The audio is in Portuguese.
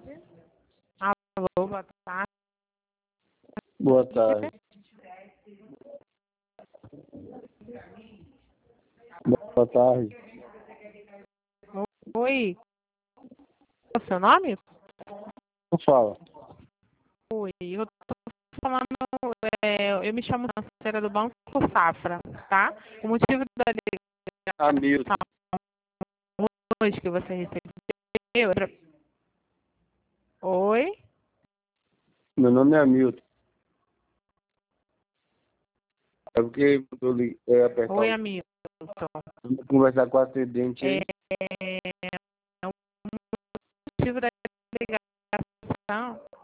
Alô, boa tarde. Boa tarde. Boa tarde. Oi. Qual é o seu nome? Não fala. Oi, eu tô falando, eu me chamo Financeira do Banco Safra, tá? O motivo da Hamilton. ligação hoje que você recebeu Oi? Meu nome é Hamilton. É porque eu ia apertar Oi, amigo. conversar com a atendente É, aí. o motivo da ligação